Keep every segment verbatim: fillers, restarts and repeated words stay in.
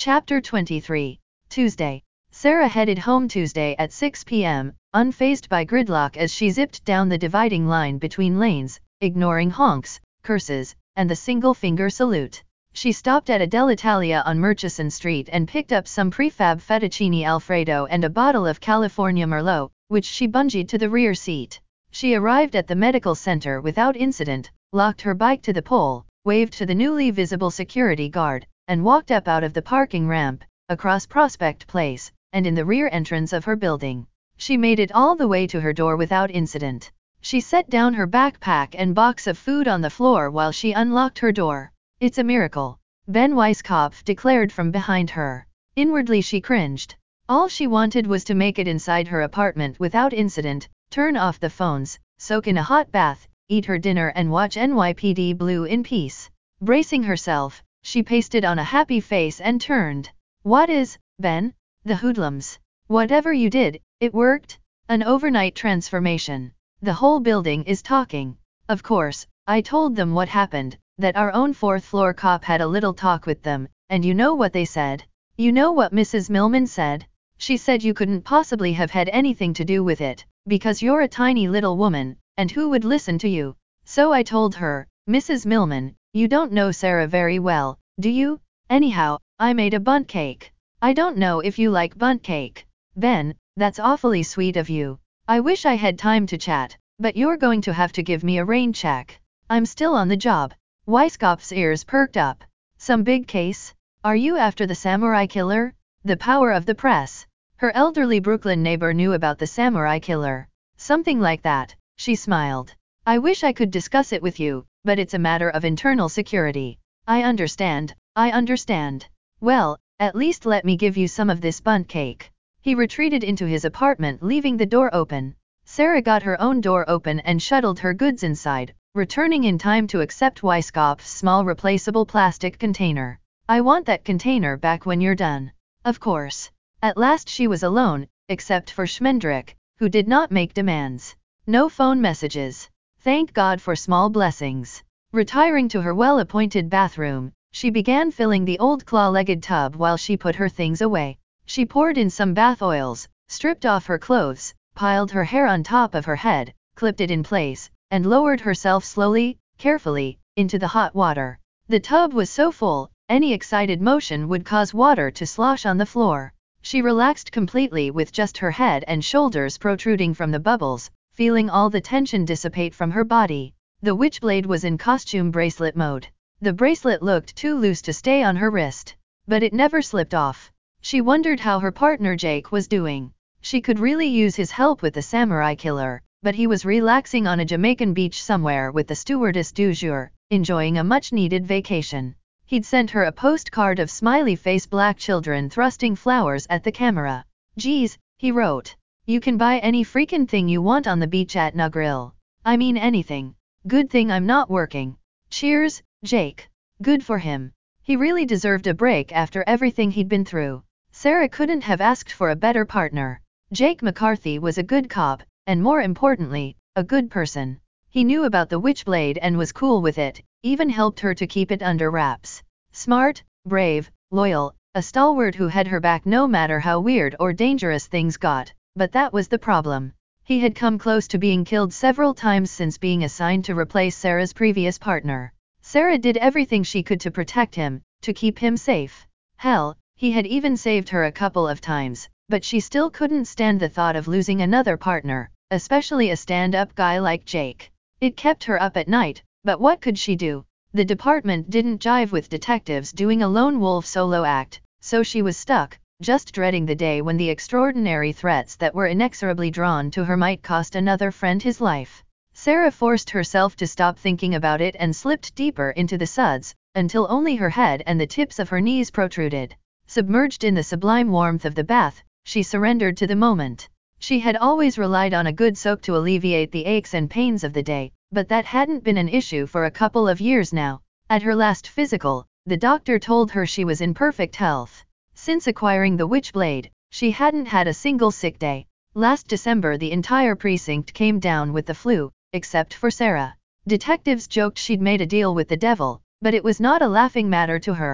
Chapter twenty-three. Tuesday. Sarah headed home Tuesday at six p m, unfazed by gridlock as she zipped down the dividing line between lanes, ignoring honks, curses, and the single-finger salute. She stopped at a dell'Italia on Murchison Street and picked up some prefab fettuccine alfredo and a bottle of California Merlot, which she bungeed to the rear seat. She arrived at the medical center without incident, locked her bike to the pole, waved to the newly visible security guard, and walked up out of the parking ramp, across Prospect Place, and in the rear entrance of her building. She made it all the way to her door without incident. She set down her backpack and box of food on the floor while she unlocked her door. "It's a miracle," Ben Weisskopf declared from behind her. Inwardly she cringed. All she wanted was to make it inside her apartment without incident, turn off the phones, soak in a hot bath, eat her dinner and watch N Y P D Blue in peace. Bracing herself, she pasted on a happy face and turned. "What is, Ben? The hoodlums. Whatever you did, it worked? An overnight transformation. The whole building is talking. Of course, I told them what happened, that our own fourth floor cop had a little talk with them, and you know what they said? You know what Missus Millman said? She said you couldn't possibly have had anything to do with it, because you're a tiny little woman, and who would listen to you? So I told her, Missus Millman, you don't know Sarah very well, do you? Anyhow, I made a bundt cake. I don't know if you like bundt cake. Ben, that's awfully sweet of you. I wish I had time to chat, but you're going to have to give me a rain check. I'm still on the job." Weisskopf's ears perked up. "Some big case? Are you after the samurai killer?" The power of the press. Her elderly Brooklyn neighbor knew about the samurai killer. "Something like that," she smiled. "I wish I could discuss it with you, but it's a matter of internal security." "I understand, I understand. Well, at least let me give you some of this bundt cake." He retreated into his apartment, leaving the door open. Sarah got her own door open and shuttled her goods inside, returning in time to accept Weisskopf's small replaceable plastic container. "I want that container back when you're done." Of course. At last she was alone, except for Schmendrick, who did not make demands. No phone messages. Thank God for small blessings. Retiring to her well-appointed bathroom, she began filling the old claw-legged tub while she put her things away. She poured in some bath oils, stripped off her clothes, piled her hair on top of her head, clipped it in place, and lowered herself slowly, carefully, into the hot water. The tub was so full, any excited motion would cause water to slosh on the floor. She relaxed completely with just her head and shoulders protruding from the bubbles, feeling all the tension dissipate from her body. The Witchblade was in costume bracelet mode. The bracelet looked too loose to stay on her wrist, but it never slipped off. She wondered how her partner Jake was doing. She could really use his help with the samurai killer, but he was relaxing on a Jamaican beach somewhere with the stewardess du jour, enjoying a much-needed vacation. He'd sent her a postcard of smiley-face black children thrusting flowers at the camera. "Geez," he wrote. "You can buy any freaking thing you want on the beach at Negril. I mean anything. Good thing I'm not working. Cheers, Jake." Good for him. He really deserved a break after everything he'd been through. Sarah couldn't have asked for a better partner. Jake McCarthy was a good cop, and more importantly, a good person. He knew about the Witchblade and was cool with it, even helped her to keep it under wraps. Smart, brave, loyal, a stalwart who had her back no matter how weird or dangerous things got, but that was the problem. He had come close to being killed several times since being assigned to replace Sarah's previous partner. Sarah did everything she could to protect him, to keep him safe. Hell, he had even saved her a couple of times, but she still couldn't stand the thought of losing another partner, especially a stand-up guy like Jake. It kept her up at night, but what could she do? The department didn't jive with detectives doing a lone wolf solo act, so she was stuck, just dreading the day when the extraordinary threats that were inexorably drawn to her might cost another friend his life. Sarah forced herself to stop thinking about it and slipped deeper into the suds, until only her head and the tips of her knees protruded. Submerged in the sublime warmth of the bath, she surrendered to the moment. She had always relied on a good soak to alleviate the aches and pains of the day, but that hadn't been an issue for a couple of years now. At her last physical, the doctor told her she was in perfect health. Since acquiring the Witchblade, she hadn't had a single sick day. Last December the entire precinct came down with the flu, except for Sarah. Detectives joked she'd made a deal with the devil, but it was not a laughing matter to her.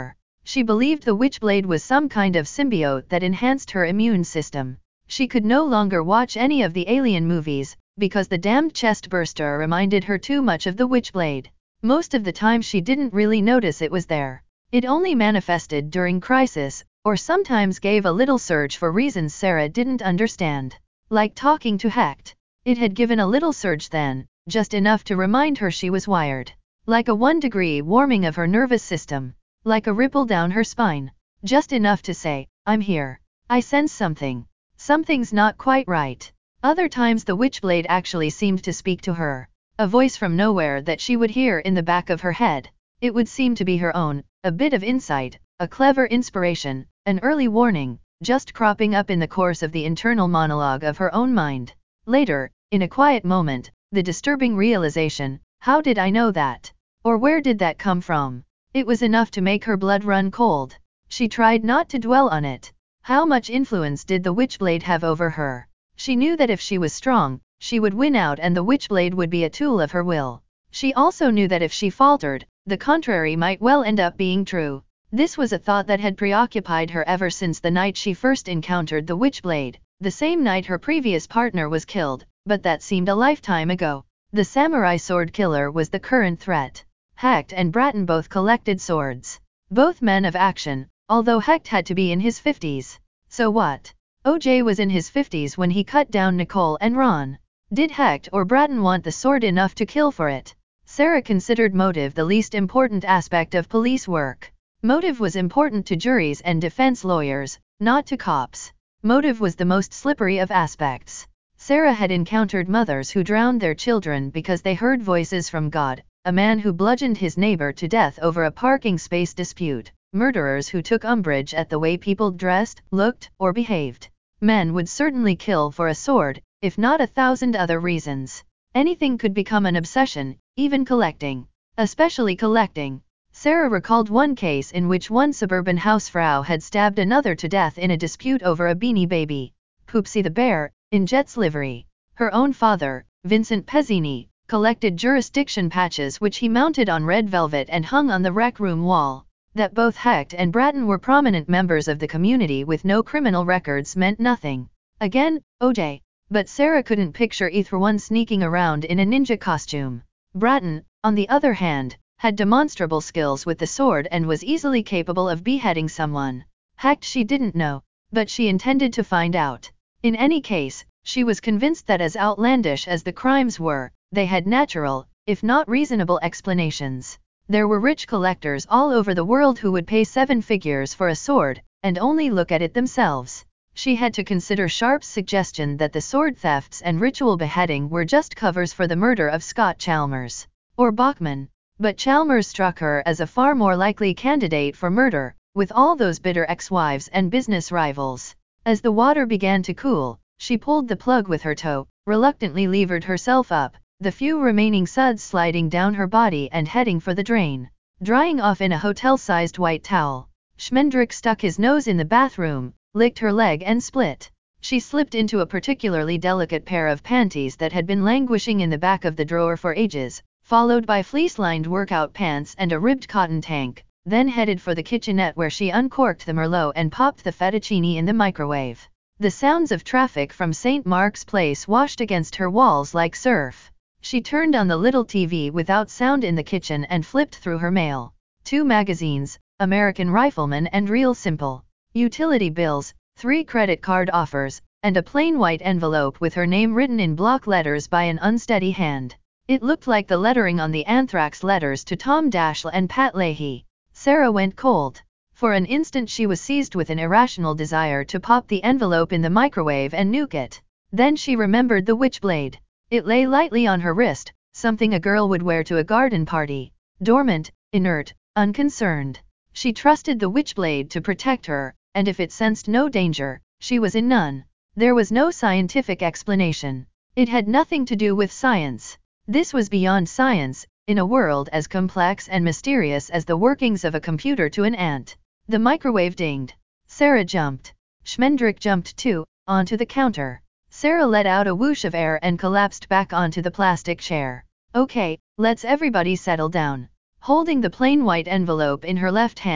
She believed the Witchblade was some kind of symbiote that enhanced her immune system. She could no longer watch any of the Alien movies, because the damned chest burster reminded her too much of the Witchblade. Most of the time she didn't really notice it was there. It only manifested during crisis, or sometimes gave a little surge for reasons Sarah didn't understand. Like talking to Hecht. It had given a little surge then, just enough to remind her she was wired. Like a one degree warming of her nervous system. Like a ripple down her spine. Just enough to say, I'm here. I sense something. Something's not quite right. Other times the Witchblade actually seemed to speak to her. A voice from nowhere that she would hear in the back of her head. It would seem to be her own, a bit of insight, a clever inspiration, an early warning, just cropping up in the course of the internal monologue of her own mind. Later, in a quiet moment, the disturbing realization, how did I know that? Or where did that come from? It was enough to make her blood run cold. She tried not to dwell on it. How much influence did the Witchblade have over her? She knew that if she was strong, she would win out and the Witchblade would be a tool of her will. She also knew that if she faltered, the contrary might well end up being true. This was a thought that had preoccupied her ever since the night she first encountered the Witchblade, the same night her previous partner was killed, but that seemed a lifetime ago. The samurai sword killer was the current threat. Hecht and Bratton both collected swords. Both men of action, although Hecht had to be in his fifties. So what? O J was in his fifties when he cut down Nicole and Ron. Did Hecht or Bratton want the sword enough to kill for it? Sarah considered motive the least important aspect of police work. Motive was important to juries and defense lawyers, not to cops. Motive was the most slippery of aspects. Sarah had encountered mothers who drowned their children because they heard voices from God, a man who bludgeoned his neighbor to death over a parking space dispute, murderers who took umbrage at the way people dressed, looked, or behaved. Men would certainly kill for a sword, if not a thousand other reasons. Anything could become an obsession, even collecting. Especially collecting. Sarah recalled one case in which one suburban housefrau had stabbed another to death in a dispute over a Beanie Baby, Poopsie the Bear, in Jet's livery. Her own father, Vincent Pezzini, collected jurisdiction patches which he mounted on red velvet and hung on the rec room wall. That both Hecht and Bratton were prominent members of the community with no criminal records meant nothing. Again, O J. But Sarah couldn't picture either one sneaking around in a ninja costume. Bratton, on the other hand, had demonstrable skills with the sword and was easily capable of beheading someone. Hecht she didn't know, but she intended to find out. In any case, she was convinced that as outlandish as the crimes were, they had natural, if not reasonable explanations. There were rich collectors all over the world who would pay seven figures for a sword, and only look at it themselves. She had to consider Sharp's suggestion that the sword thefts and ritual beheading were just covers for the murder of Scott Chalmers. Or Bachman. But Chalmers struck her as a far more likely candidate for murder, with all those bitter ex-wives and business rivals. As the water began to cool, she pulled the plug with her toe, reluctantly levered herself up, the few remaining suds sliding down her body and heading for the drain. Drying off in a hotel-sized white towel. Schmendrick stuck his nose in the bathroom, licked her leg and split. She slipped into a particularly delicate pair of panties that had been languishing in the back of the drawer for ages, followed by fleece-lined workout pants and a ribbed cotton tank, then headed for the kitchenette where she uncorked the Merlot and popped the fettuccine in the microwave. The sounds of traffic from Saint Mark's Place washed against her walls like surf. She turned on the little T V without sound in the kitchen and flipped through her mail. Two magazines, American Rifleman and Real Simple. Utility bills, three credit card offers, and a plain white envelope with her name written in block letters by an unsteady hand. It looked like the lettering on the anthrax letters to Tom Daschle and Pat Leahy. Sarah went cold. For an instant she was seized with an irrational desire to pop the envelope in the microwave and nuke it. Then she remembered the Witchblade. It lay lightly on her wrist, something a girl would wear to a garden party. Dormant, inert, unconcerned. She trusted the Witchblade to protect her, and if it sensed no danger, she was in none. There was no scientific explanation. It had nothing to do with science. This was beyond science, in a world as complex and mysterious as the workings of a computer to an ant. The microwave dinged. Sarah jumped. Schmendrick jumped too, onto the counter. Sarah let out a whoosh of air and collapsed back onto the plastic chair. Okay, let's everybody settle down. Holding the plain white envelope in her left hand,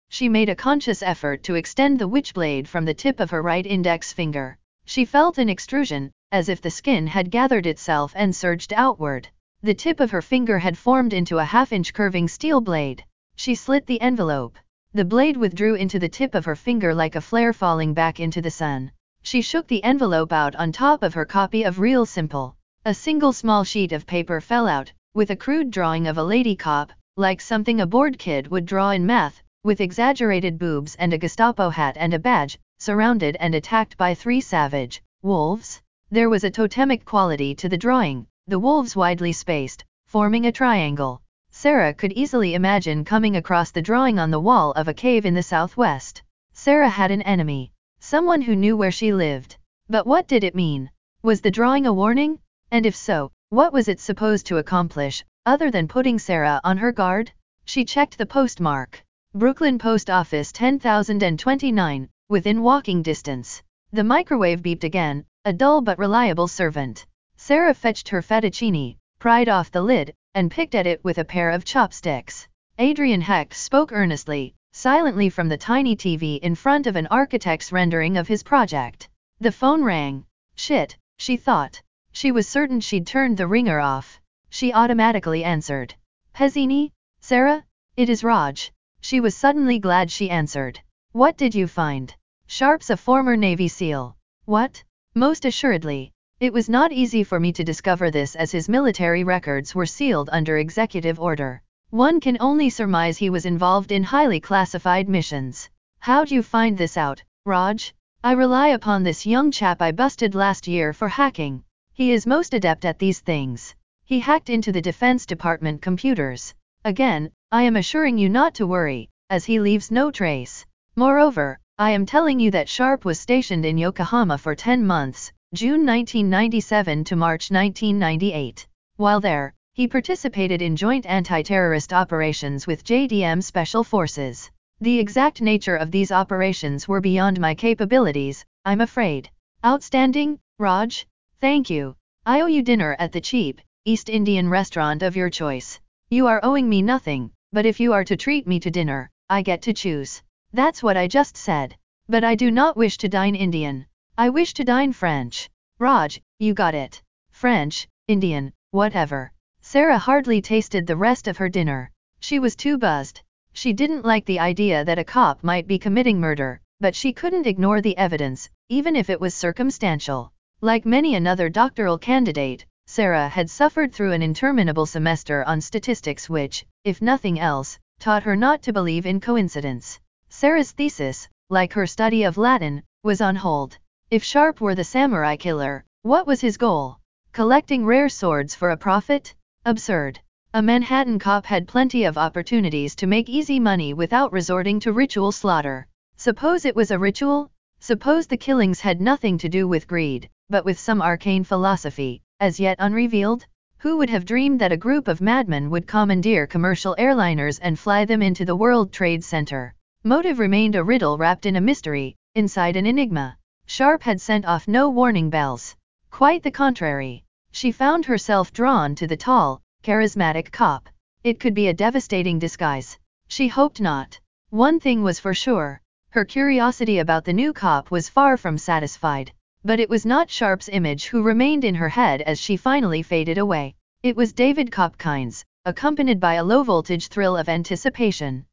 She made a conscious effort to extend the witchblade from the tip of her right index finger. She felt an extrusion, as if the skin had gathered itself and surged outward. The tip of her finger had formed into a half-inch curving steel blade. She slit the envelope. The blade withdrew into the tip of her finger like a flare falling back into the sun. She shook the envelope out on top of her copy of Real Simple. A single small sheet of paper fell out, with a crude drawing of a lady cop, like something a bored kid would draw in math, with exaggerated boobs and a Gestapo hat and a badge, surrounded and attacked by three savage wolves. There was a totemic quality to the drawing, the wolves widely spaced, forming a triangle. Sarah could easily imagine coming across the drawing on the wall of a cave in the southwest. Sarah had an enemy, someone who knew where she lived. But what did it mean? Was the drawing a warning? And if so, what was it supposed to accomplish, other than putting Sarah on her guard? She checked the postmark. Brooklyn Post Office ten thousand twenty-nine, within walking distance. The microwave beeped again, a dull but reliable servant. Sarah fetched her fettuccine, pried off the lid, and picked at it with a pair of chopsticks. Adrian Hecht spoke earnestly, silently from the tiny T V in front of an architect's rendering of his project. The phone rang. Shit, she thought. She was certain she'd turned the ringer off. She automatically answered. Pezzini? Sarah? It is Raj. She was suddenly glad she answered. What did you find? Sharp's a former Navy SEAL. What? Most assuredly. It was not easy for me to discover this as his military records were sealed under executive order. One can only surmise he was involved in highly classified missions. How'd you find this out, Raj? I rely upon this young chap I busted last year for hacking. He is most adept at these things. He hacked into the Defense Department computers. Again, I am assuring you not to worry, as he leaves no trace. Moreover, I am telling you that Sharp was stationed in Yokohama for ten months, June nineteen ninety-seven to March nineteen ninety-eight. While there, he participated in joint anti-terrorist operations with J D M Special Forces. The exact nature of these operations were beyond my capabilities, I'm afraid. Outstanding, Raj? Thank you. I owe you dinner at the cheap, East Indian restaurant of your choice. You are owing me nothing, but if you are to treat me to dinner, I get to choose. That's what I just said. But I do not wish to dine Indian. I wish to dine French. Raj, you got it. French, Indian, whatever. Sarah hardly tasted the rest of her dinner. She was too buzzed. She didn't like the idea that a cop might be committing murder, but she couldn't ignore the evidence, even if it was circumstantial. Like many another doctoral candidate, Sarah had suffered through an interminable semester on statistics which, if nothing else, taught her not to believe in coincidence. Sarah's thesis, like her study of Latin, was on hold. If Sharp were the samurai killer, what was his goal? Collecting rare swords for a profit? Absurd. A Manhattan cop had plenty of opportunities to make easy money without resorting to ritual slaughter. Suppose it was a ritual? Suppose the killings had nothing to do with greed, but with some arcane philosophy, as yet unrevealed? Who would have dreamed that a group of madmen would commandeer commercial airliners and fly them into the World Trade Center? Motive remained a riddle wrapped in a mystery, inside an enigma. Sharp had sent off no warning bells. Quite the contrary. She found herself drawn to the tall, charismatic cop. It could be a devastating disguise. She hoped not. One thing was for sure. Her curiosity about the new cop was far from satisfied. But it was not Sharp's image who remained in her head as she finally faded away. It was David Kopkins, accompanied by a low-voltage thrill of anticipation.